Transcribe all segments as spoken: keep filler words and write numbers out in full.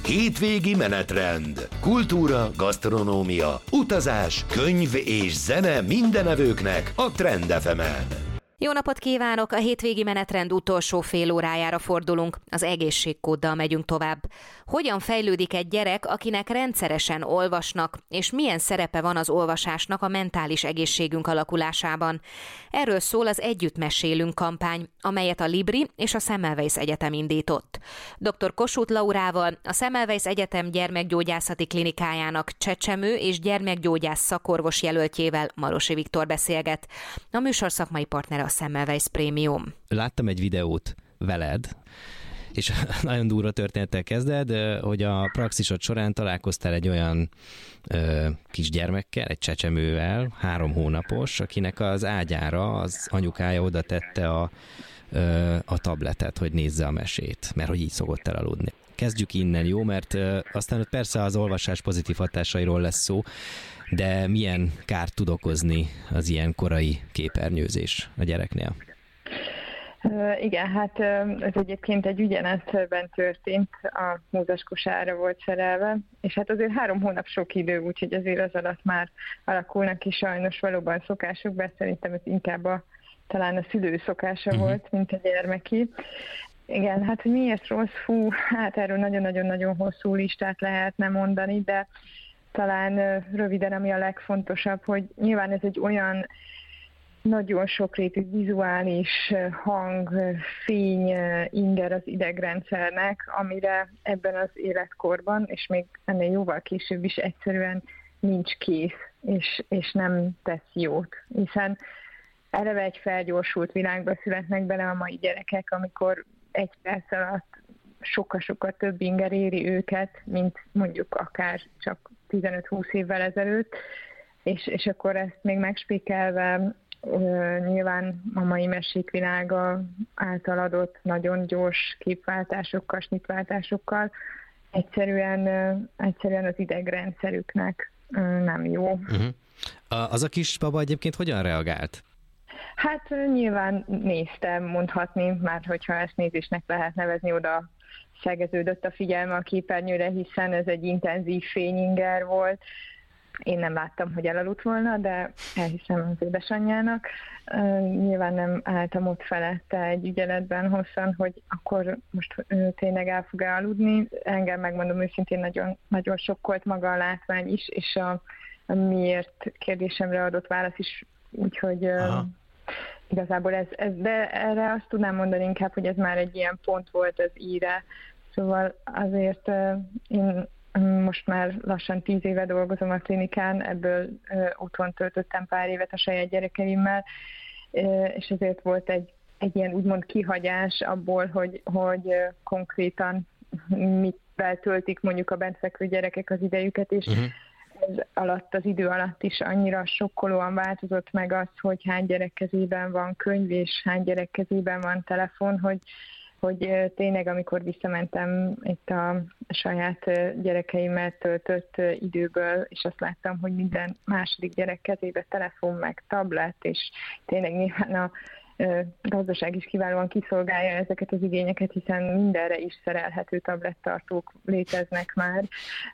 Hétvégi menetrend. Kultúra, gasztronómia, utazás, könyv és zene mindenevőknek a Trend ef emen. Jó napot kívánok! A hétvégi menetrend utolsó fél órájára fordulunk. Az egészségkóddal megyünk tovább. Hogyan fejlődik egy gyerek, akinek rendszeresen olvasnak, és milyen szerepe van az olvasásnak a mentális egészségünk alakulásában? Erről szól az Együtt mesélünk kampány, amelyet a Libri és a Semmelweis Egyetem indított. doktor Kossuth Laurával, a Semmelweis Egyetem gyermekgyógyászati klinikájának csecsemő és gyermekgyógyász szakorvos jelöltjével, Marosi Viktor beszélget. A műsor szakmai partnere a Semmelweis Premium. Láttam egy videót veled, és nagyon durva történettel kezded, hogy a praxisod során találkoztál egy olyan ö, kisgyermekkel, egy csecsemővel, három hónapos, akinek az ágyára az anyukája oda tette a, ö, a tabletet, hogy nézze a mesét, mert hogy így szokott elaludni. Kezdjük innen, jó? Mert ö, aztán persze az olvasás pozitív hatásairól lesz szó, de milyen kárt tud okozni az ilyen korai képernyőzés a gyereknél? Uh, igen, hát uh, ez egyébként egy ügyenetben történt, a múzaskosára volt szerelve, és hát azért három hónap sok idő, úgyhogy azért az alatt már alakulnak ki sajnos valóban szokások, bár szerintem ez inkább a, talán a szülő szokása uh-huh. volt, mint a gyermeki. Igen, hát hogy miért rossz? Fú, hát erről nagyon-nagyon-nagyon hosszú listát lehetne mondani, de talán röviden, ami a legfontosabb, hogy nyilván ez egy olyan nagyon sokrétű vizuális hang, fény, inger az idegrendszernek, amire ebben az életkorban, és még ennél jóval később is egyszerűen nincs kész, és, és nem tesz jót. Hiszen eleve egy felgyorsult világba születnek bele a mai gyerekek, amikor egy perc alatt sokkal-sokkal több inger éri őket, mint mondjuk akár csak tizenöt-húsz évvel ezelőtt, és, és akkor ezt még megspékelve Uh, nyilván a mai mesék világa által adott nagyon gyors képváltásokkal, snitváltásokkal egyszerűen, uh, egyszerűen az idegrendszerüknek uh, nem jó. Uh-huh. A, az a kis baba egyébként hogyan reagált? Hát uh, nyilván néztem, mondhatni, már hogyha ezt nézésnek lehet nevezni, oda szegeződött a figyelme a képernyőre, hiszen ez egy intenzív fényinger volt. Én nem láttam, hogy elaludt volna, de elhiszem az édesanyjának. Uh, nyilván nem álltam ott felette egy ügyeletben hosszan, hogy akkor most uh, tényleg el fog-e aludni. Engem, megmondom őszintén, nagyon, nagyon sokkolt maga a látvány is, és a, a miért kérdésemre adott válasz is, úgyhogy uh, igazából ez, ez, de erre azt tudnám mondani inkább, hogy ez már egy ilyen pont volt az íre. Szóval azért uh, én most már lassan tíz éve dolgozom a klinikán, ebből ö, otthon töltöttem pár évet a saját gyerekeimmel, ö, és ezért volt egy, egy ilyen úgymond kihagyás abból, hogy, hogy ö, konkrétan mitvel töltik mondjuk a bentfekvő gyerekek az idejüket, és uh-huh. ez alatt, az idő alatt is annyira sokkolóan változott meg az, hogy hány gyerek kezében van könyv, és hány gyerek kezében van telefon, hogy hogy tényleg, amikor visszamentem itt a saját gyerekeimmel töltött időből, és azt láttam, hogy minden második gyerek kezébe telefon, meg tablet, és tényleg nyilván a gazdaság is kiválóan kiszolgálja ezeket az igényeket, hiszen mindenre is szerelhető tablettartók léteznek már,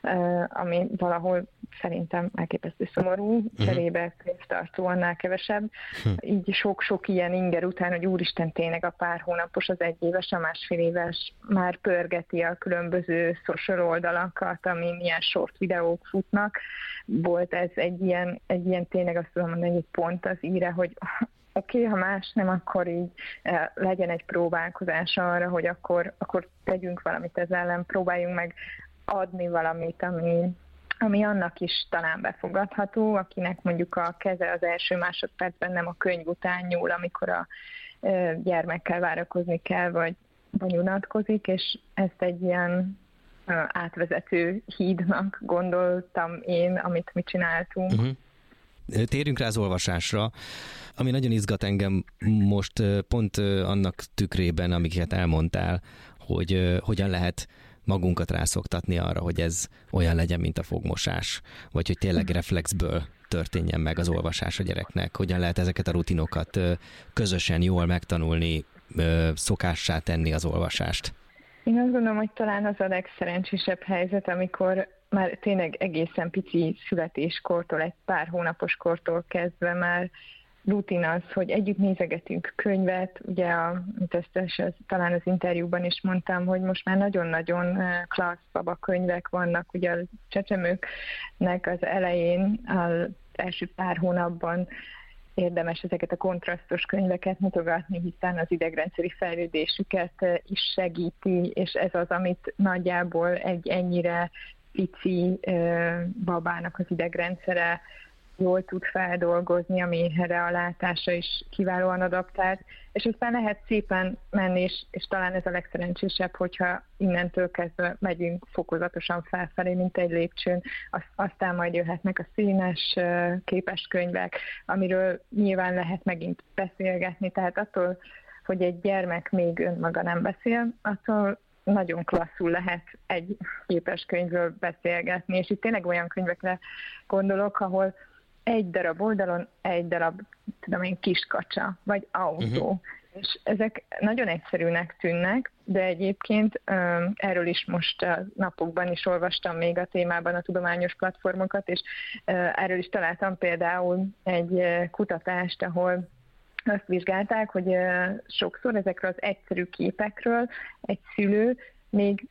ami valahol szerintem elképesztő szomorú, uh-huh. cserébe könyvtartó annál kevesebb. Uh-huh. Így sok-sok ilyen inger után, hogy úristen, tényleg a pár hónapos, az egy éves, a másfél éves már pörgeti a különböző social oldalakat, amin ilyen short videók futnak. Volt ez egy ilyen, egy ilyen tényleg azt tudom mondani, egy pont az íre, hogy oké, okay, ha más nem, akkor így eh, legyen egy próbálkozás arra, hogy akkor, akkor tegyünk valamit ezzel ellen, próbáljunk meg adni valamit, ami, ami annak is talán befogadható, akinek mondjuk a keze az első másodpercben nem a könyv után nyúl, amikor a eh, gyermekkel várakozni kell, vagy, vagy unatkozik, és ezt egy ilyen eh, átvezető hídnak gondoltam én, amit mi csináltunk. Uh-huh. Térjünk rá az olvasásra, ami nagyon izgat engem most pont annak tükrében, amiket elmondtál, hogy hogyan lehet magunkat rászoktatni arra, hogy ez olyan legyen, mint a fogmosás, vagy hogy tényleg reflexből történjen meg az olvasás a gyereknek, hogyan lehet ezeket a rutinokat közösen jól megtanulni, szokássá tenni az olvasást. Én azt gondolom, hogy talán az a legszerencsésebb helyzet, amikor már tényleg egészen pici születéskortól, egy pár hónapos kortól kezdve már rutin az, hogy együtt nézegetünk könyvet, ugye, a, ezt talán az interjúban is mondtam, hogy most már nagyon-nagyon klassz babakönyvek vannak, ugye a csecsemőknek az elején, az első pár hónapban érdemes ezeket a kontrasztos könyveket mutogatni, hiszen az idegrendszeri fejlődésüket is segíti, és ez az, amit nagyjából egy ennyire pici babának az idegrendszere jól tud feldolgozni, ami erre a látása is kiválóan adaptált, és aztán lehet szépen menni, és, és talán ez a legszerencsésebb, hogyha innentől kezdve megyünk fokozatosan felfelé, mint egy lépcsőn, aztán majd jöhetnek a színes képeskönyvek, amiről nyilván lehet megint beszélgetni, tehát attól, hogy egy gyermek még önmaga nem beszél, attól nagyon klasszul lehet egy képeskönyvről beszélgetni, és itt tényleg olyan könyvekre gondolok, ahol egy darab oldalon egy darab, tudom én, kiskacsa, vagy autó. Uh-huh. És ezek nagyon egyszerűnek tűnnek, de egyébként erről is most a napokban is olvastam még a témában a tudományos platformokat, és erről is találtam például egy kutatást, ahol azt vizsgálták, hogy sokszor ezekről az egyszerű képekről egy szülő még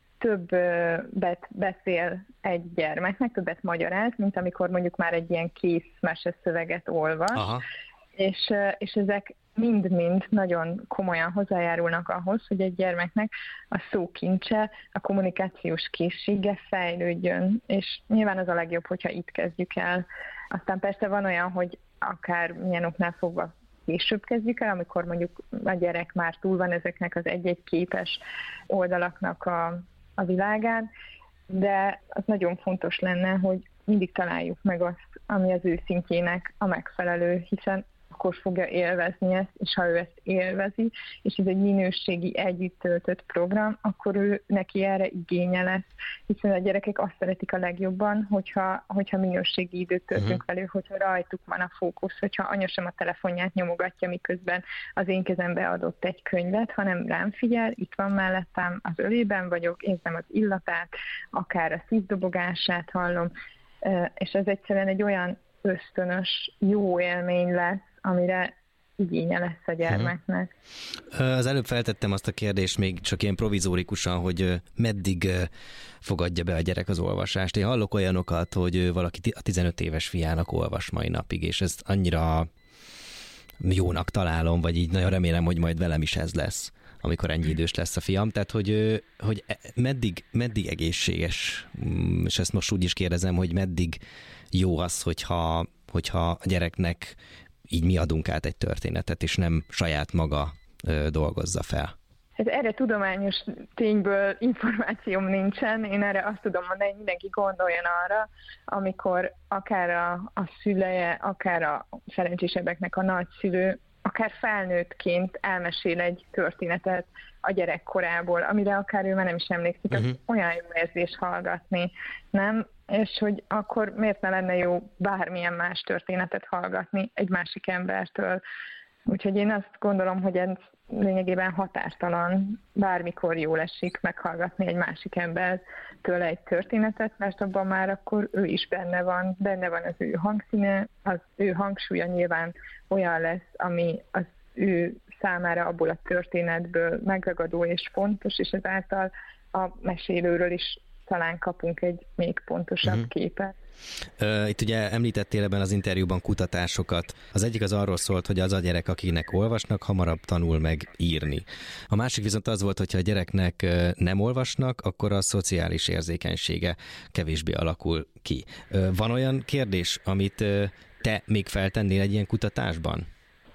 többet beszél egy gyermeknek, többet magyaráz, mint amikor mondjuk már egy ilyen kész meseszöveget olvas. Aha. És, és ezek mind-mind nagyon komolyan hozzájárulnak ahhoz, hogy egy gyermeknek a szókincse, a kommunikációs készsége fejlődjön, és nyilván az a legjobb, hogyha itt kezdjük el. Aztán persze van olyan, hogy akár milyen oknál fogva később kezdjük el, amikor mondjuk a gyerek már túl van ezeknek az egy-egy képes oldalaknak a, a világán, de az nagyon fontos lenne, hogy mindig találjuk meg azt, ami az ő szintjének a megfelelő, hiszen akkor fogja élvezni ezt, és ha ő ezt élvezi, és ez egy minőségi együtt töltött program, akkor ő neki erre igénye lesz, hiszen a gyerekek azt szeretik a legjobban, hogyha, hogyha minőségi időt töltünk uh-huh. velük, hogyha rajtuk van a fókusz, hogyha anya sem a telefonját nyomogatja, miközben az én kezembe adott egy könyvet, hanem rám figyel, itt van mellettem, az ölében vagyok, érzem az illatát, akár a szívdobogását hallom, és ez egyszerűen egy olyan ösztönös, jó élmény lesz, amire igénye lesz a gyermeknek. Az előbb feltettem azt a kérdést még csak ilyen provizórikusan, hogy meddig fogadja be a gyerek az olvasást. Én hallok olyanokat, hogy valaki a tizenöt éves fiának olvas mai napig, és ezt annyira jónak találom, vagy így nagyon remélem, hogy majd velem is ez lesz, amikor ennyi idős lesz a fiam. Tehát, hogy, hogy meddig, meddig egészséges, és ezt most úgy is kérdezem, hogy meddig jó az, hogyha, hogyha a gyereknek így mi adunk át egy történetet, és nem saját maga ö, dolgozza fel. Hát erre tudományos tényből információm nincsen. Én erre azt tudom mondani, hogy mindenki gondoljon arra, amikor akár a, a szüleje, akár a szerencsésebbeknek a nagyszülő, akár felnőttként elmesél egy történetet a gyerekkorából, amire akár ő már nem is emlékszik, uh-huh. az olyan jó érzés hallgatni, nem? És hogy akkor miért ne lenne jó bármilyen más történetet hallgatni egy másik embertől. Úgyhogy én azt gondolom, hogy ez lényegében határtalan, bármikor jól esik meghallgatni egy másik embertől egy történetet, mert abban már akkor ő is benne van, benne van az ő hangszíne, az ő hangsúlya nyilván olyan lesz, ami az ő számára abból a történetből megragadó és fontos, és ezáltal a mesélőről is talán kapunk egy még pontosabb uh-huh. képet. Itt ugye említettél ebben az interjúban kutatásokat. Az egyik az arról szólt, hogy az a gyerek, akinek olvasnak, hamarabb tanul meg írni. A másik viszont az volt, hogyha a gyereknek nem olvasnak, akkor a szociális érzékenysége kevésbé alakul ki. Van olyan kérdés, amit te még feltennél egy ilyen kutatásban?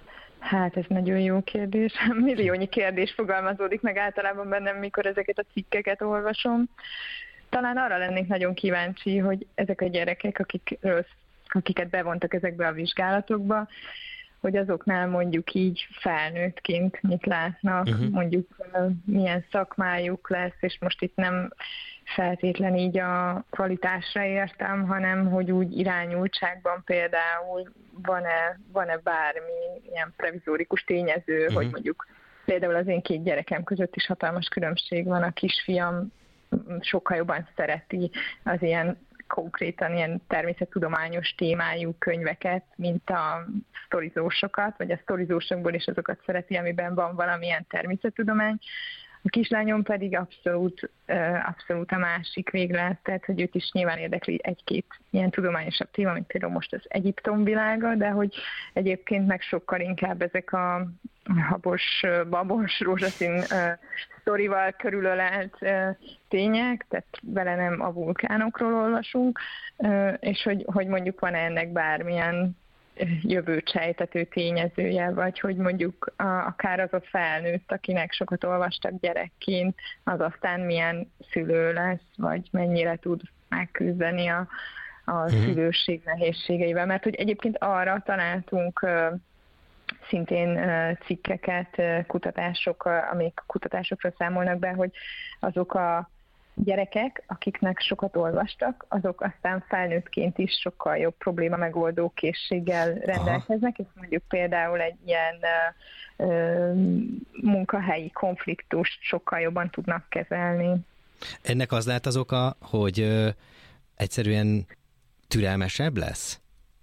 Hát ez nagyon jó kérdés. Milliónyi kérdés fogalmazódik meg általában bennem, mikor ezeket a cikkeket olvasom. Talán arra lennék nagyon kíváncsi, hogy ezek a gyerekek, akikről, akiket bevontak ezekbe a vizsgálatokba, hogy azoknál mondjuk így felnőttként mit látnak, uh-huh. mondjuk milyen szakmájuk lesz, és most itt nem feltétlen így a kvalitásra értem, hanem hogy úgy irányultságban például van-e, van-e bármi ilyen previzórikus tényező, uh-huh. hogy mondjuk például az én két gyerekem között is hatalmas különbség van. A kisfiam sokkal jobban szereti az ilyen konkrétan ilyen természettudományos témájú könyveket, mint a sztorizósokat, vagy a sztorizósokból is azokat szereti, amiben van valamilyen természettudomány. A kislányom pedig abszolút, abszolút a másik véglet, tehát hogy őt is nyilván érdekli egy-két ilyen tudományosabb téma, mint például most az Egyiptom világa, de hogy egyébként meg sokkal inkább ezek a habos, babos, rózsaszín sztorival körülölelt tények, tehát vele nem a vulkánokról olvasunk, és hogy, hogy mondjuk van ennek bármilyen jövőt sejtető tényezője, vagy hogy mondjuk a, akár az a felnőtt, akinek sokat olvastak gyerekként, az aztán milyen szülő lesz, vagy mennyire tud megküzdeni a, a szülőség nehézségeivel. Mert hogy egyébként arra találtunk szintén cikkeket, kutatások, amik kutatásokra számolnak be, hogy azok a gyerekek, akiknek sokat olvastak, azok aztán felnőttként is sokkal jobb probléma megoldó készséggel rendelkeznek, és mondjuk például egy ilyen ö, munkahelyi konfliktust sokkal jobban tudnak kezelni. Ennek az lehet az oka, hogy ö, egyszerűen türelmesebb lesz?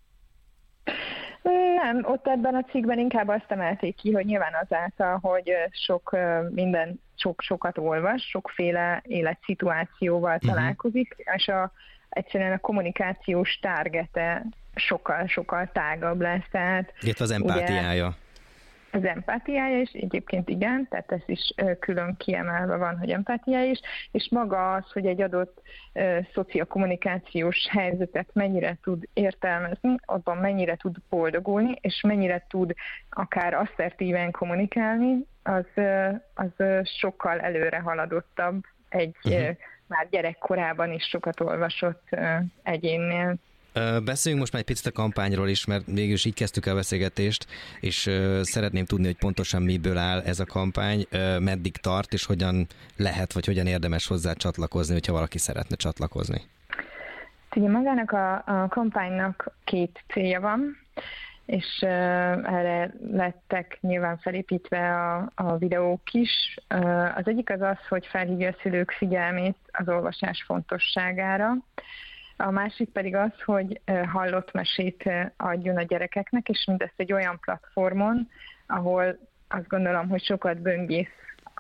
Nem, ott ebben a cikkben inkább azt emelték ki, hogy nyilván azáltal, hogy sok minden, sok, sokat olvas, sokféle életszituációval találkozik, uh-huh. és a, egyszerűen a kommunikációs targete sokkal-sokkal tágabb lesz. Tehát, itt az empátiája. Ugye, az empátiája is, egyébként igen, tehát ez is külön kiemelve van, hogy empátiája is, és maga az, hogy egy adott uh, szociokommunikációs helyzetet mennyire tud értelmezni, abban mennyire tud boldogulni, és mennyire tud akár asszertíven kommunikálni, az, uh, az uh, sokkal előre haladottabb egy uh-huh. uh, már gyerekkorában is sokat olvasott uh, egyénnél. Beszéljünk most már egy picit a kampányról is, mert végülis így kezdtük el a beszélgetést, és uh, szeretném tudni, hogy pontosan miből áll ez a kampány, uh, meddig tart, és hogyan lehet, vagy hogyan érdemes hozzá csatlakozni, hogyha valaki szeretne csatlakozni. Ugye magának a, a kampánynak két célja van, és uh, erre lettek nyilván felépítve a, a videók is. Uh, az egyik az az, hogy felhívja a szülők figyelmét az olvasás fontosságára. A másik pedig az, hogy hallott mesét adjon a gyerekeknek, és mindezt egy olyan platformon, ahol azt gondolom, hogy sokat böngész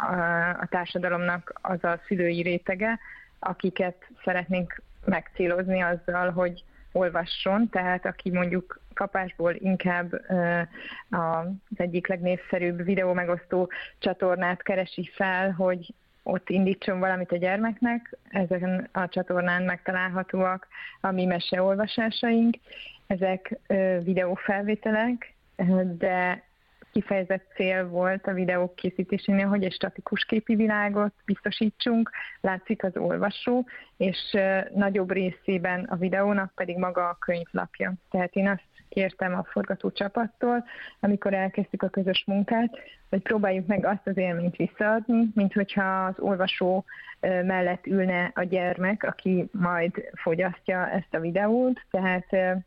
a társadalomnak az a szülői rétege, akiket szeretnénk megcélozni azzal, hogy olvasson, tehát aki mondjuk kapásból inkább az egyik legnépszerűbb videó megosztó csatornát keresi fel, hogy ott indítson valamit a gyermeknek, ezen a csatornán megtalálhatóak a mi meseolvasásaink. Ezek videófelvételek, de kifejezett cél volt a videók készítésénél, hogy egy statikus képi világot biztosítsunk, látszik az olvasó, és nagyobb részében a videónak pedig maga a könyvlapja. Tehát én azt kértem a forgatócsapattól, amikor elkezdtük a közös munkát, hogy próbáljuk meg azt az élményt visszaadni, mint hogyha az olvasó mellett ülne a gyermek, aki majd fogyasztja ezt a videót, tehát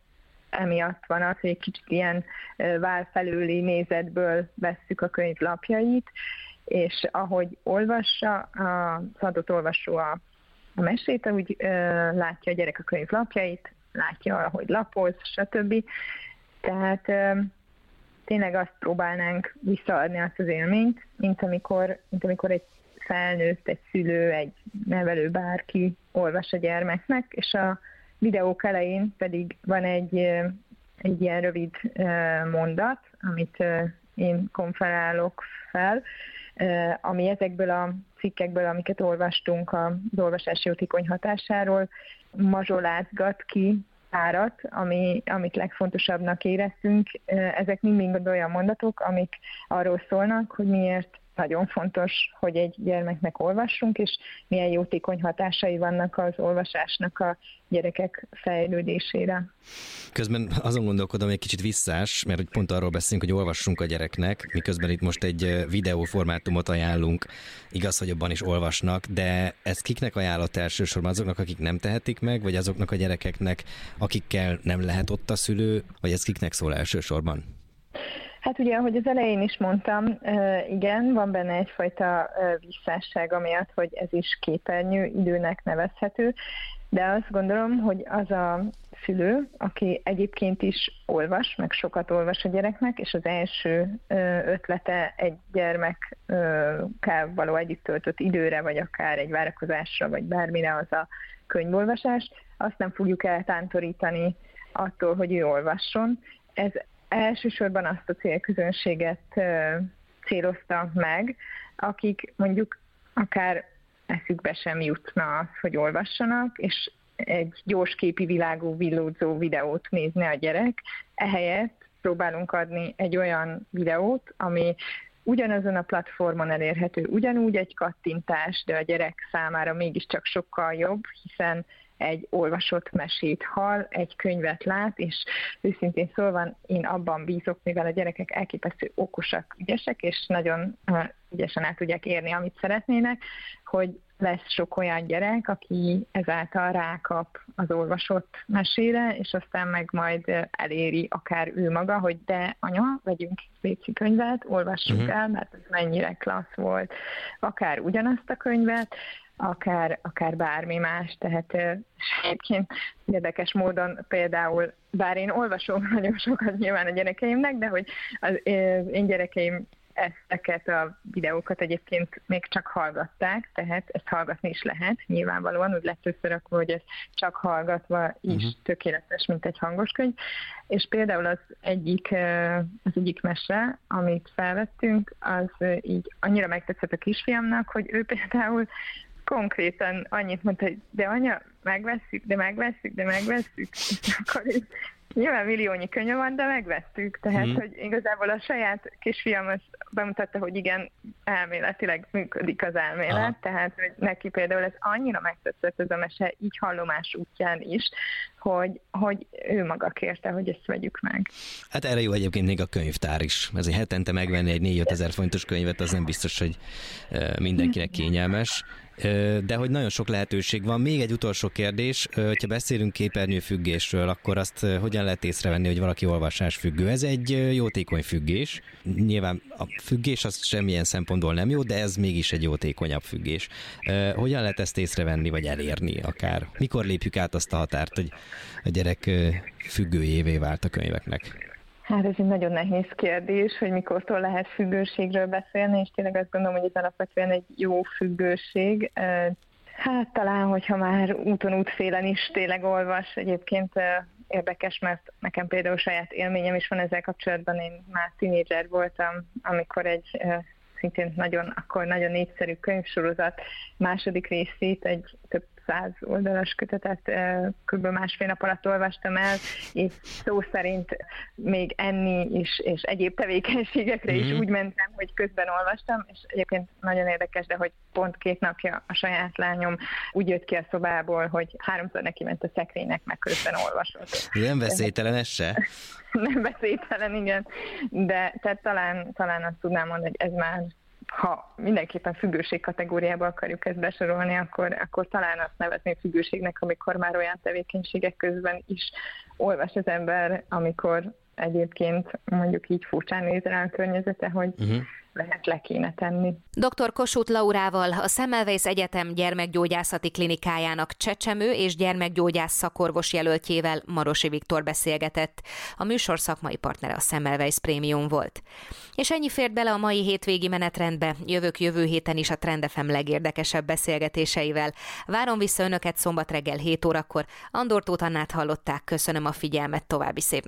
emiatt van az, hogy egy kicsit ilyen válfelőli nézetből vesszük a könyvlapjait, és ahogy olvassa, az adott olvasó a, a mesét, úgy látja a gyerek a könyvlapjait, látja, ahogy lapoz, stb. Tehát tényleg azt próbálnánk visszaadni azt az élményt, mint amikor, mint amikor egy felnőtt, egy szülő, egy nevelő, bárki olvas a gyermeknek, és a videók elején pedig van egy, egy ilyen rövid mondat, amit én konferálok fel, ami ezekből a cikkekből, amiket olvastunk az olvasási jótékony hatásáról, mazsolázgat ki párat, ami, amit legfontosabbnak éreztünk. Ezek mind-mind olyan mondatok, amik arról szólnak, hogy miért nagyon fontos, hogy egy gyermeknek olvassunk, és milyen jótékony hatásai vannak az olvasásnak a gyerekek fejlődésére. Közben azon gondolkodom, hogy egy kicsit visszás, mert pont arról beszélünk, hogy olvassunk a gyereknek, miközben itt most egy videóformátumot ajánlunk, igaz, hogy abban is olvasnak, de ez kiknek ajánlott elsősorban? Azoknak, akik nem tehetik meg, vagy azoknak a gyerekeknek, akikkel nem lehet ott a szülő, vagy ez kiknek szól elsősorban? Hát ugye, ahogy az elején is mondtam, igen, van benne egyfajta visszásság amiatt, hogy ez is képernyő időnek nevezhető, de azt gondolom, hogy az a szülő, aki egyébként is olvas, meg sokat olvas a gyereknek, és az első ötlete egy gyermekkel való együtt töltött időre, vagy akár egy várakozásra, vagy bármire az a könyvolvasás, azt nem fogjuk eltántorítani attól, hogy ő olvasson. Ez elsősorban azt a célközönséget célozta meg, akik mondjuk akár eszükbe sem jutna az, hogy olvassanak, és egy gyorsképi világú villódzó videót nézne a gyerek. Ehelyett próbálunk adni egy olyan videót, ami ugyanazon a platformon elérhető, ugyanúgy egy kattintás, de a gyerek számára mégiscsak sokkal jobb, hiszen egy olvasott mesét hall, egy könyvet lát, és őszintén szólva én abban bízok, mivel a gyerekek elképesztő okosak, ügyesek, és nagyon uh, ügyesen el tudják érni, amit szeretnének, hogy lesz sok olyan gyerek, aki ezáltal rákap az olvasott mesére, és aztán meg majd eléri akár ő maga, hogy de anya, vegyünk léci könyvet, olvassuk uh-huh. el, mert ez mennyire klassz volt. Akár ugyanazt a könyvet, akár, akár bármi más, tehát egyébként érdekes módon például, bár én olvasom nagyon sokat nyilván a gyerekeimnek, de hogy az én gyerekeim ezeket a videókat egyébként még csak hallgatták, tehát ezt hallgatni is lehet, nyilvánvalóan, úgy lett összerakva, hogy ez csak hallgatva is uh-huh. tökéletes, mint egy hangos könyv. És például az egyik, az egyik mese, amit felvettünk, az így annyira megtetszett a kisfiamnak, hogy ő például konkrétan annyit mondta, hogy de anya, megvesszük, de megvesszük, de megvesszük, és akkor így nyilván milliónyi könyv van, de megvettük. Tehát, hmm. hogy igazából a saját kisfiam azt bemutatta, hogy igen, elméletileg működik az elmélet, aha. tehát, hogy neki például ez annyira megtetszett ez a mese, így hallomás útján is, hogy, hogy ő maga kérte, hogy ezt vegyük meg. Hát erre jó egyébként még a könyvtár is. Ezért hetente megvenni egy négy-öt ezer forintos könyvet, az nem biztos, hogy mindenkinek kényelmes. De hogy nagyon sok lehetőség van. Még egy utolsó kérdés, hogyha beszélünk képernyőfüggésről, akkor azt hogyan lehet észrevenni, hogy valaki olvasásfüggő? Ez egy jótékony függés. Nyilván a függés az semmilyen szempontból nem jó, de ez mégis egy jótékonyabb függés. Hogyan lehet ezt észrevenni, vagy elérni akár? Mikor lépjük át azt a határt, hogy a gyerek függőjévé vált a könyveknek? Hát ez egy nagyon nehéz kérdés, hogy mikortól lehet függőségről beszélni, és tényleg azt gondolom, hogy ez alapvetően egy jó függőség. Hát talán, hogyha már úton útfélen is tényleg olvas, egyébként érdekes, mert nekem például saját élményem is van ezzel kapcsolatban, én már tínédzser voltam, amikor egy szintén nagyon, akkor nagyon népszerű könyvsorozat második részét, egy több száz oldalas kötetet kb. Másfél nap alatt olvastam el, és szó szerint még enni is, és egyéb tevékenységekre mm-hmm. is úgy mentem, hogy közben olvastam, és egyébként nagyon érdekes, de hogy pont két napja a saját lányom úgy jött ki a szobából, hogy háromszor neki ment a szekrénynek, meg közben olvasott. Nem veszélytelen ez se? Nem veszélytelen, igen. De tehát talán, talán azt tudnám mondani, hogy ez már, ha mindenképpen függőség kategóriába akarjuk ezt besorolni, akkor, akkor talán azt nevezni függőségnek, amikor már olyan tevékenységek közben is olvas az ember, amikor egyébként mondjuk így furcsán néz rá a környezete, hogy uh-huh. lehet le kéne tenni. doktor Kossuth Laurával, a Semmelweis Egyetem gyermekgyógyászati klinikájának csecsemő és gyermekgyógyász szakorvos jelöltjével, Marosi Viktor beszélgetett. A műsor szakmai partnere a Semmelweis Premium volt. És ennyi fért bele a mai hétvégi menetrendbe. Jövök jövő héten is a Trend ef em legérdekesebb beszélgetéseivel. Várom vissza önöket szombat reggel hét órakor. Andor Tóth Annát hallották, köszönöm a figyelmet, további szép